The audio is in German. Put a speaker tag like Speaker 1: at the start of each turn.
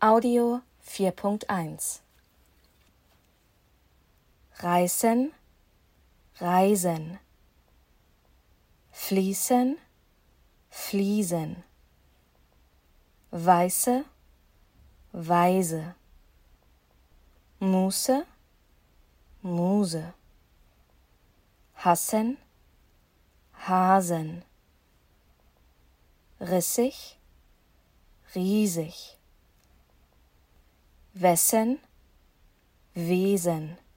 Speaker 1: Audio 4.1 Reißen, reisen, fließen, fließen, weiße, weise, Muße, Muse, hassen, Hasen, rissig, riesig, wessen, Wesen.